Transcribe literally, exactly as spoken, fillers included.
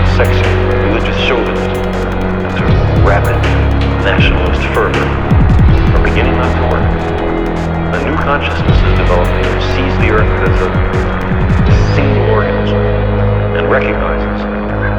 sexy religious chauvinism to rapid nationalist fervor are beginning not to work. A new consciousness is developing which sees the earth as a single organism and recognizes